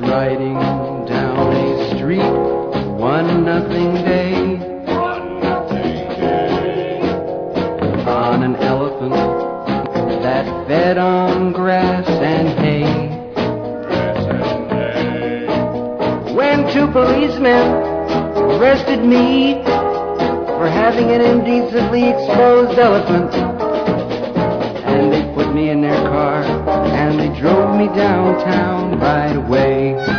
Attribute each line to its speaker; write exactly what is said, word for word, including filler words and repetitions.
Speaker 1: riding down a street one nothing day,
Speaker 2: One nothing day.
Speaker 1: on an elephant that fed on grass and hay.
Speaker 2: Grass and hay.
Speaker 1: When two policemen arrested me for having an indecently exposed elephant, and they put me in their car and they drove me downtown right away.